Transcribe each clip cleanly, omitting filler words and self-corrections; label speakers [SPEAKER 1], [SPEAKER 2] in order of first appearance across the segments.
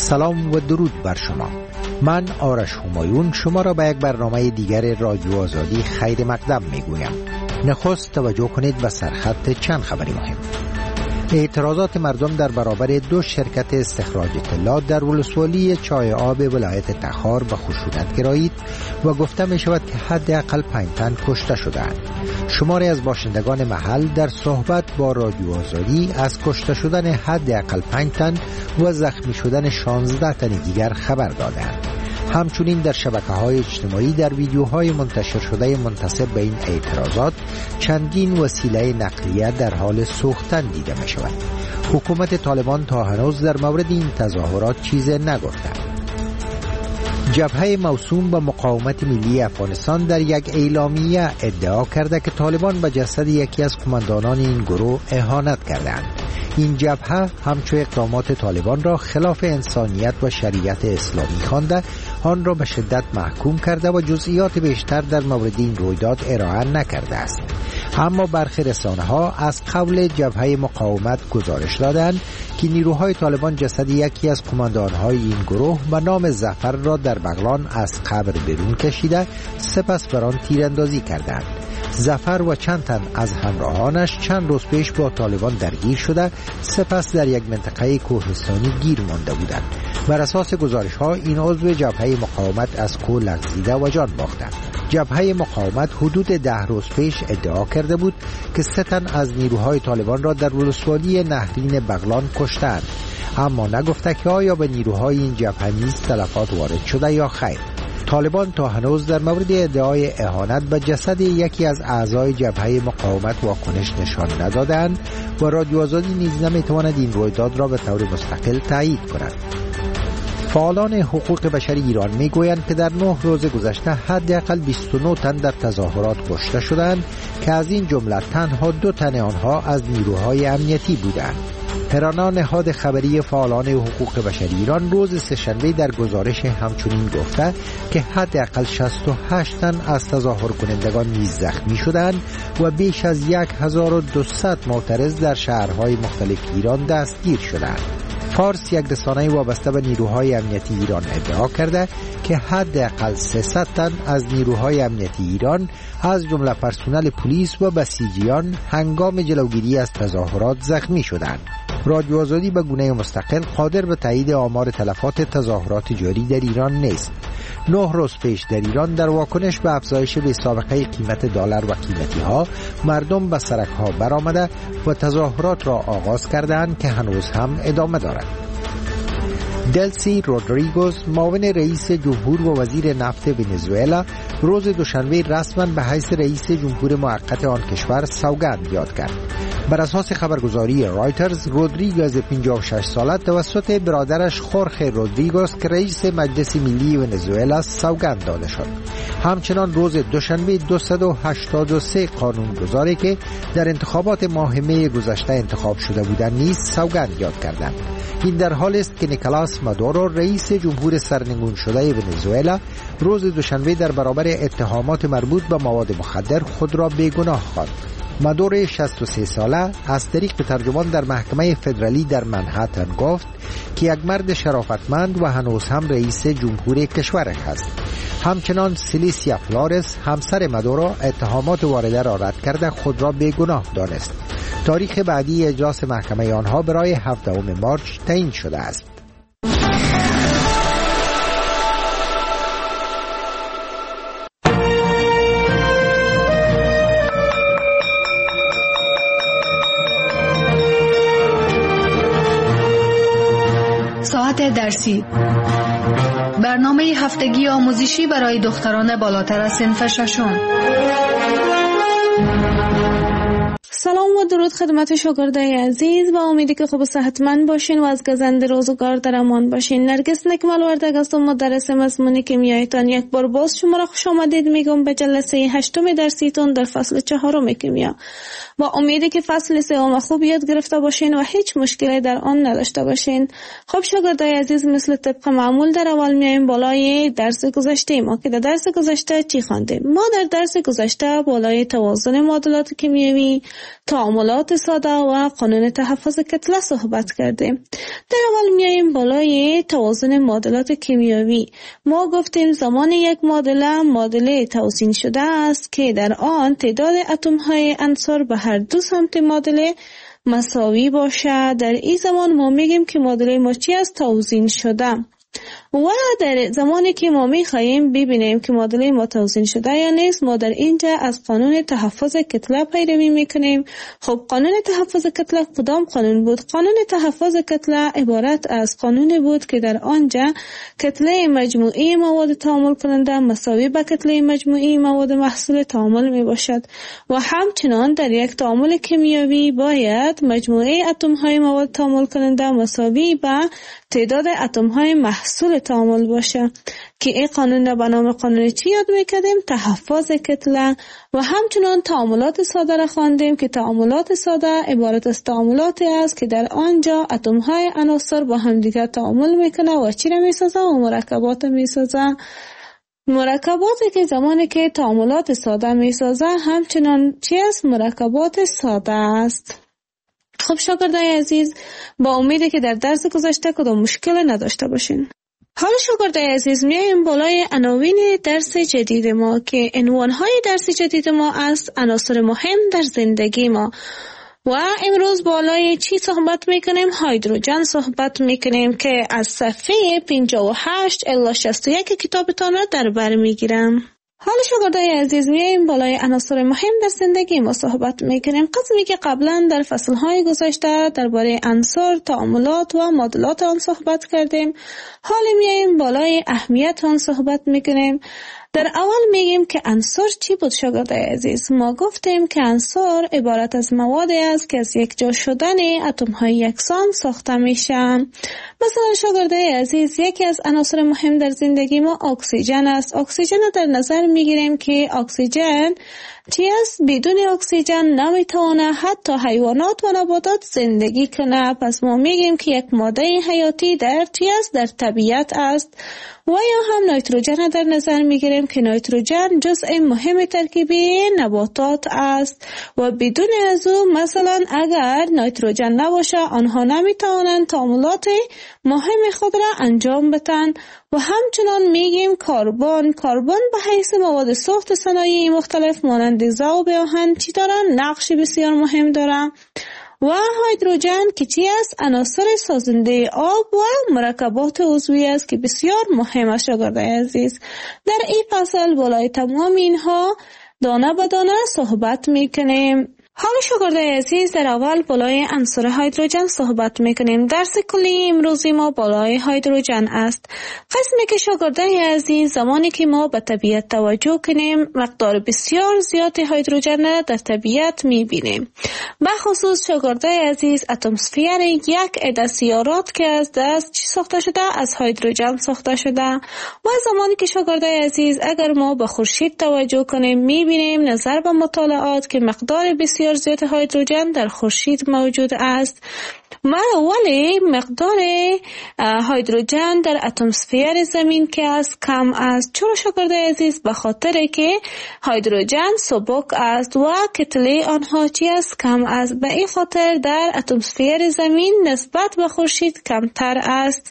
[SPEAKER 1] سلام و درود بر شما. من آرش همایون شما را به یک برنامه دیگر رادیو آزادی خیر مقدم میگویم. نخست توجه کنید به سرخط چند خبری مهم. اعتراضات مردم در برابر دو شرکت استخراج طلا در ولسوالی چای آب ولایت تخار به خشونت گرایید و گفته می شود که حداقل 5 تن کشته شدند. شماری از باشندگان محل در صحبت با رادیو آزادی از کشته شدن حداقل 5 تن و زخمی شدن 16 تن دیگر خبر دادند. همچنین در شبکه‌های اجتماعی در ویدیوهای منتشر شده منتسب به این اعتراضات چندین وسیله نقلیه در حال سوختن دیده می شود. حکومت طالبان تا هنوز در مورد این تظاهرات چیزی نگفته. جبهه موسوم به مقاومت ملی افغانستان در یک اعلامیه ادعا کرده که طالبان به جسد یکی از قماندانان این گروه اهانت کردند. این جبهه همچو اقدامات طالبان را خلاف انسانیت و شریعت اسلامی خوانده، آن را به شدت محکوم کرده و جزئیات بیشتر در مورد این رویداد ارائه نکرده است. اما برخی رسانه‌ها از قول جبهه مقاومت گزارش دادند که نیروهای طالبان جسد یکی از قماندان‌های این گروه به نام ظفر را در بغلان از قبر بیرون کشیده، سپس بر آن تیراندازی کردند. ظفر و چند تن از همراهانش چند روز پیش با طالبان درگیر شده، سپس در یک منطقه کوهستانی گیر مانده بودند. بر اساس گزارش‌ها این عضو جبهه مقاومت از کوه لغزیده و جان باختند. جبهه مقاومت حدود 10 روز پیش ادعا کرده بود که 3 تن از نیروهای طالبان را در ولسوالی نهرین بغلان کشتند، اما نگفته که آیا به نیروهای این جبهه نیز تلفات وارد شده یا خیر. طالبان تا هنوز در مورد ادعای اهانت به جسد یکی از اعضای جبهه مقاومت واکنش نشان ندادند و رادیو آزادی نیز نمیتواند این رویداد را به طور مستقل تایید کند. فعالان حقوق بشری ایران میگویند که در 9 روز گذشته حداقل 29 تن در تظاهرات کشته شدند که از این جمله تنها 2 تن آنها از نیروهای امنیتی بودند. ترانا نهاد خبری فعالان حقوق بشری ایران روز سه‌شنبه در گزارش همچنین گفته که حداقل 68 تن از تظاهر کنندگان نیز زخمی شدند و بیش از 1200 معترض در شهرهای مختلف ایران دستگیر شدند. فارس، یک رسانه وابسته به نیروهای امنیتی ایران، ادعا کرده که حداقل 300 تن از نیروهای امنیتی ایران از جمله پرسنل پلیس و بسیجیان هنگام جلوگیری از تظاهرات زخمی شدند. رادیو آزادی به گونه مستقل قادر به تایید آمار تلفات تظاهرات جاری در ایران نیست. 9 روز پیش در ایران در واکنش به افزایش بی‌سابقه قیمت دلار و قیمتی ها مردم به سرک ها برآمده و تظاهرات را آغاز کردند که هنوز هم ادامه دارد. دلسی رودریگوز، معاون رئیس جمهور و وزیر نفت ونزوئلا، روز دوشنبه رسما به حیث رئیس جمهور موقت آن کشور سوگند یاد کرد. بر اساس خبرگزاری رایترز، رودریگوز 56 ساله توسط برادرش خورخه رودریگوز که رئیس مجلس ملی ونزوئلا سوگند داده شد. همچنان روز دوشنبه 283 قانونگذاری که در انتخابات ماه می گذشته انتخاب شده بودند نیز سوگند یاد کردند. این در حالی است که نیکولاس مادورو، رئیس جمهور سرنگون شده ونزوئلا، روز دوشنبه در برابر اتهامات مربوط به مواد مخدر خود را بیگناه خواند. مادورو 63 ساله از طریق ترجمان در محکمه فدرالی در منهاتن گفت که یک مرد شرافتمند و هنوز هم رئیس جمهور کشور است. همچنان سیلیسیا فلورس، همسر مادورو، اتهامات وارده را رد کرده خود را بیگناه دانست. تاریخ بعدی اجلاس محکمه آنها برای 17 مارس تعیین شده است.
[SPEAKER 2] ساعت درسی، برنامه هفتگی آموزشی برای دختران بالاتر از صنف ششم.
[SPEAKER 3] سلام و درود خدمت شاگردای عزیز، با امیدی که خوب و صحتمند باشین و از گزند روزگار در امان باشین. نرگس نکمل وردگ هستم، مدرس مضمون کیمیایتان. یک بار باز شما را خوش آمدید میگم به جلسه 8 درسیتون در فصل 4 کیمیا. با امیدی که فصل 3 خوب یاد گرفته باشین و هیچ مشکلی در آن نداشته باشین. خب شاگردای عزیز، مثل طبق معمول در اول میایم بالای درس گذشته ما که در درس گذشته چی خواندیم. ما در درس گذشته بالای توازن معادلات کیمیایی، تعاملات تعاملات ساده و قانون تحفظ کتله صحبت کردیم. در اول میاییم بالای توازن معادلات کیمیایی. ما گفتیم زمان یک معادله توزیع شده است که در آن تعداد اتم های عنصر به هر دو سمت معادله مساوی باشد. در این زمان ما میگیم که معادله ما چی است؟ توزیع شده. و در زمانی که ما میخواهیم ببینیم که معادله ما توزیع شده یا نیست، ما در اینجا از قانون تحفظ کتله پیروی میکنیم. خب قانون تحفظ کتله کدام قانون بود؟ قانون تحفظ کتله عبارت از قانونی بود که در آنجا کتله مجموعی مواد تعامل کننده مساوی به کتله مجموعی مواد محصول تعامل می باشد و همچنان در یک تعامل کیمیایی باید مجموعه اتم های مواد تعامل کننده مساوی به تعداد اتم های محصول تعامل باشه که این قانون را به نام قانون چی یاد میکردیم؟ تحفظ کتله. و همچنان تعاملات ساده را خواندیم که تعاملات ساده عبارت از تعاملاتی است که در آنجا اتم های عناصر با هم دیگر تعامل میکنه و چی را میسازه؟ و مرکبات میسازه. مرکباتی که زمانی که تعاملات ساده میسازه همچنان چی است؟ مرکبات ساده است. خب شاگردای عزیز، با امیده که در درس گذشته کدام مشکل نداشته باشین. حالا شاگردای عزیز میایم بالای عناوین درس جدید ما که عنوانهای درس جدید ما است عناصر مهم در زندگی ما. و امروز بالای چی صحبت میکنیم؟ هیدروژن صحبت میکنیم که از صفحه 58 الی 61 کتابتان را در بر میگیرم. حالا شاگردای عزیز میایم بالای عناصر مهم در زندگی ما صحبت میکنیم. قسمی که قبلا در فصلهای گذشته درباره عناصر، تعاملات و معادلات آن صحبت کردیم. حالا میایم بالای اهمیت آن صحبت میکنیم. در اول میگیم که عنصر چی بود شاگردای عزیز؟ ما گفتیم که عنصر عبارت از موادی است که از یک جا شدن اتم های یکسان ساخته میشن. مثلا شاگردای عزیز یکی از عناصر مهم در زندگی ما اکسیژن است. اکسیژن را در نظر میگیریم که اکسیژن چی است؟ بدون اکسیژن نمیتونه حتی حیوانات و نباتات زندگی کنه. پس ما میگیم که یک ماده حیاتی در چی است؟ در طبیعت است. و یا هم نیتروژن در نظر میگیریم که نیتروژن جزء مهم ترکیبی نباتات است و بدون از او مثلا اگر نیتروژن نباشه آنها نمیتوانند تعاملات مهم خود را انجام بدن. و همچنان میگیم کربن به حیث مواد ساخت صنایع مختلف مانند ذوب آهن چی دارن؟ نقش بسیار مهم دارن. و هیدروژن که چی است؟ عناصر سازنده آب و مرکبات عضوی است که بسیار مهم است شاگردای عزیز. در این فصل بالای تمام اینها دانه به دانه صحبت میکنیم. حالا شاگردای عزیز در اول بالای عنصر هیدروژن صحبت میکنیم. درس کلی امروزی ما بالای هیدروژن است. قسمی که شاگردای عزیز زمانی که ما به طبیعت توجه کنیم مقدار بسیار زیاد هیدروژن را در طبیعت میبینیم. به خصوص شاگردای عزیز اتمسفر یک عده سیارات که از دست چی ساخته شده؟ از هیدروژن ساخته شده. و زمانی که شاگردای عزیز اگر ما به خورشید توجه کنیم میبینیم نظر به مطالعات که مقدار بسیار زیاد هیدروژن در خورشید موجود است. ولی مقدار هیدروژن در اتمسفر زمین که است کم است. چرا شاگردای عزیز؟ به خاطر که هیدروژن سبک است و کتله آنها چی است؟ کم است. به این خاطر در اتمسفر زمین نسبت به خورشید کمتر است.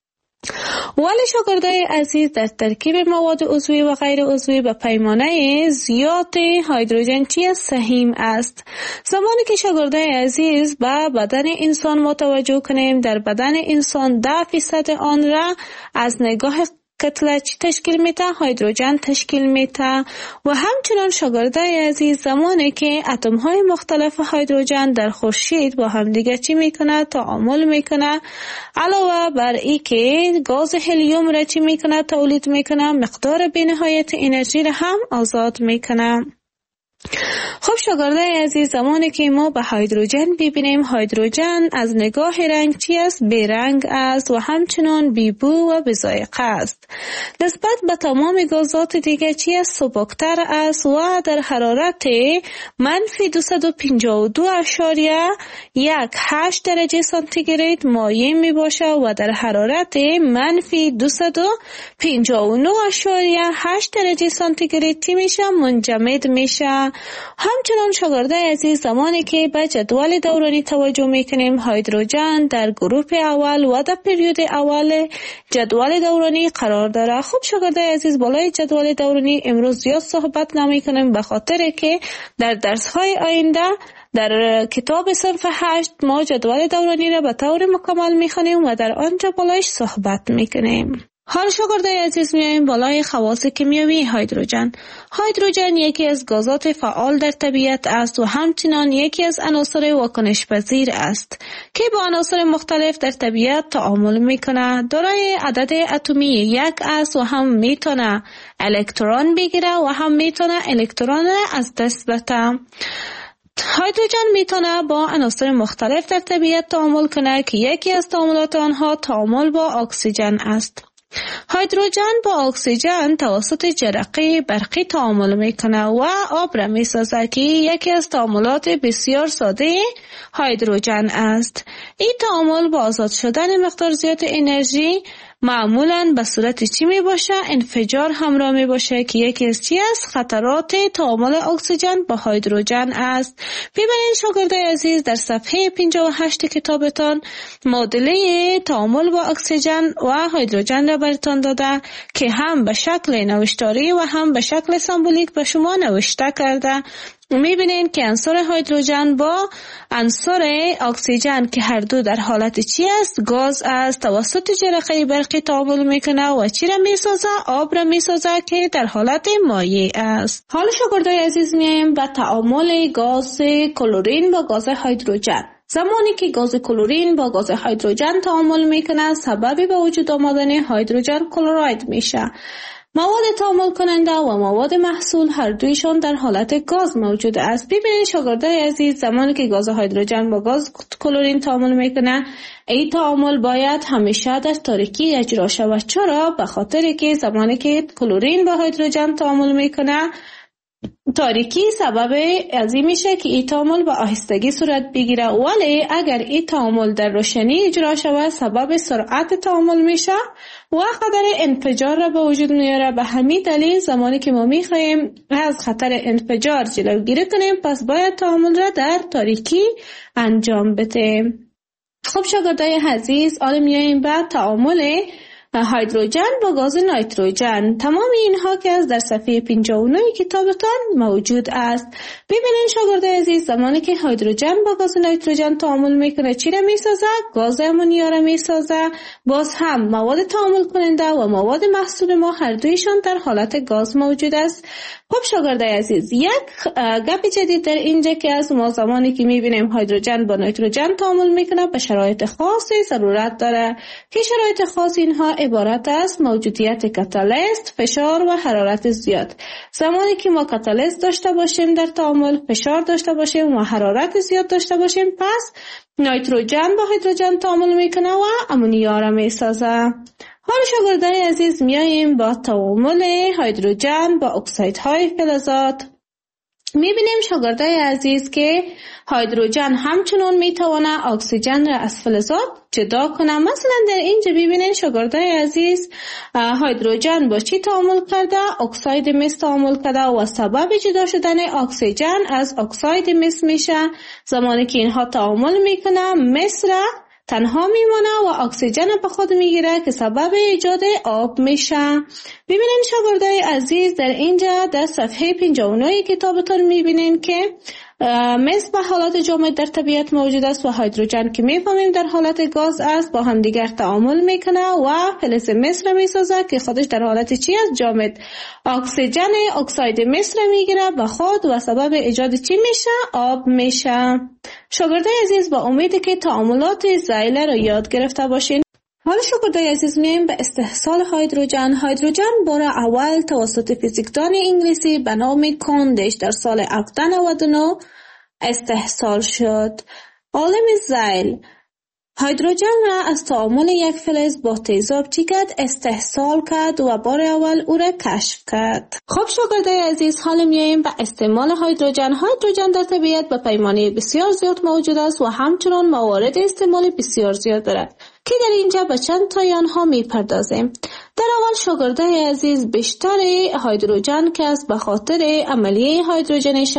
[SPEAKER 3] ولی شاگردای عزیز در ترکیب مواد عضوی و غیر عضوی به پیمانه زیاد هیدروژن چی است؟ سهیم است. زمانی که شاگردای عزیز به بدن انسان متوجه کنیم در بدن انسان 10% آن را از نگاه کتله چی تشکیل میده؟ هیدروژن تشکیل میده. و همچنان شاگردای عزیز زمانی که اتم های مختلف هیدروژن در خورشید با هم دیگه چی میکنه؟ تعامل میکنه. علاوه بر این که گاز هلیوم را چی میکنه؟ تولید میکنه. مقدار بی‌نهایت انرژی را هم آزاد میکنه. خب شاگردای عزیز زمانی که ما به هیدروژن ببینیم هیدروژن از نگاه رنگ چی است؟ بیرنگ است و همچنان بیبو و بی‌ذائقه است. نسبت به تمام گازات دیگه چی است؟ سبکتر است و در حرارت منفی 252.18 درجه سانتیگراد مایع می باشه و در حرارت منفی 259.8 درجه سانتیگراد میشه؟ منجمد میشه. همچنان شاگردای عزیز زمانی که به جدول دورانی توجه میکنیم، هیدروژن در گروه اول و در پریود اول جدول دورانی قرار داره. خب شاگردای عزیز، بالای جدول دورانی امروز زیاد صحبت نمیکنیم به خاطر که در درس‌های آینده در کتاب صنف 8 ما جدول دورانی را به طور مکمل میخونیم و در آنجا بالایش صحبت میکنیم. حال شاگردای عزیز میایم بالای خواص کیمیایی هیدروژن. هیدروژن یکی از گازات فعال در طبیعت است و همچنین یکی از عناصر واکنش پذیر است که با عناصر مختلف در طبیعت تعامل میکنه. دارای عدد اتمی 1 است و هم میتونه الکترون بگیره و هم میتونه الکترون را از دست بده. هیدروژن میتونه با عناصر مختلف در طبیعت تعامل کنه که یکی از تعاملات آنها تعامل با اکسیژن است. هیدروژن با اکسیژن توسط جرقه برقی تعامل میکنه و آب را میسازه که یکی از تعاملات بسیار ساده هیدروژن است. این تعامل با آزاد شدن مقدار زیاد انرژی معمولاً به صورت چی می باشه؟ انفجار همراه می باشه که یکی از چی است؟ خطرات تعامل اکسیژن با هیدروژن است. ببینید شاگردای عزیز، در صفحه 58 کتابتان معادله تعامل با اکسیژن و هیدروژن را براتان داده که هم به شکل نوشتاری و هم به شکل سمبولیک به شما نوشته کرده. میبینین که عنصر هیدروژن با عنصر اکسیژن که هر دو در حالت چی است؟ گاز است. توسط جرقه برقی تعامل میکنه و چی را میسازه؟ آب را میسازه که در حالت مایع است. حالا شاگردای عزیز میایم به تعامل گاز کلورین با گاز هیدروژن. زمانی که گاز کلورین با گاز هیدروژن تعامل میکنه، سبب به وجود آمدن هیدروژن کلراید میشه. مواد تعامل کننده و مواد محصول هر دویشان در حالت گاز موجود است. ببینید شاگردای عزیز، زمانی که گاز هیدروژن با گاز کلورین تعامل میکنه، این تعامل باید همیشه در تاریکی اجرا شود. چرا؟ به خاطر که زمانی که کلورین با هیدروژن تعامل میکنه، تاریکی سبب از این میشه که این تعامل با آهستگی صورت بگیره، ولی اگر این تعامل در روشنی اجرا شود سبب سرعت تعامل میشه و خطر انفجار را به وجود میاره. به همین دلیل زمانی که ما میخوایم از خطر انفجار جلوگیری کنیم، پس باید تعامل را در تاریکی انجام بدیم. خب شاگردای عزیز، حالا میایم به تعامل هیدروژن با گاز نیتروژن. تمام اینها که از در صفحه 59 کتابتان موجود است. ببینید شاگردای عزیز، زمانی که هیدروژن با گاز نیتروژن تعامل میکنه، چی را میسازه؟ گاز امونیا را میسازه. باز هم مواد تعامل کننده و مواد محصول ما هر دویشان در حالت گاز موجود است. خب شاگردای عزیز، یک گپ جدید در اینجا که از ما زمانی که میبینیم هیدروژن با نیتروژن تعامل میکنه، به شرایط خاصی ضرورت داره که شرایط خاص اینها عبارت است موجودیت کاتالیست، فشار و حرارت زیاد. زمانی که ما کاتالیست داشته باشیم در تعامل، فشار داشته باشیم و حرارت زیاد داشته باشیم، پس نیتروژن با هیدروژن تعامل میکنه و امونیا را میسازه. حالا شاگردای عزیز میاییم با تعامل هیدروژن با اکسیدهای فلزات. میبینیم شاگردای عزیز که هیدروژن همچنان میتونه اکسیژن را از فلزات جدا کنه. مثلا در اینجا ببینید شاگردای عزیز، هیدروژن با چی تعامل کرده؟ اکساید مس تعامل کرده و سبب جدا شدن اکسیژن از اکساید مس میشه. زمانی که اینها تعامل میکنه، مس را تنها میمونه و اکسیژن به خود میگیره که سبب ایجاد آب میشه. ببینید شاگردای عزیز، در اینجا در صفحه 59 کتابتون میبینید که مس به حالت جامد در طبیعت موجود است و هیدروژن که میفهمیم در حالت گاز است با هم دیگر تعامل میکنه و فلز مس را میسازه که خودش در حالت چی است؟ جامد. اکسیژن اکساید مس را میگیره به خود و سبب ایجاد چی میشه؟ آب میشه. شاگردای عزیز، با امید که تعاملات زایله را یاد گرفته باشین. حالا شاگردای عزیز میایم به استحصال هیدروژن. هیدروژن بار اول توسط فیزیکدان انگلیسی به نام کاندیش در سال 1799 استحصال شد. عالم زایل هیدروژن را از تعامل یک فلز با تیزاب چی کرد؟ استحصال کرد و بار اول او را کشف کرد. خب شاگردای عزیز، حالا میایم به استعمال هیدروژن. هیدروژن در طبیعت به پیمانه بسیار زیاد موجود است و همچنان موارد استعمال بسیار زیاد دارد که در اینجا به چند تای آنها میپردازیم. در اول شاگردای عزیز، بیشتر هیدروژن که از به خاطر عملیه هیدروژنیشن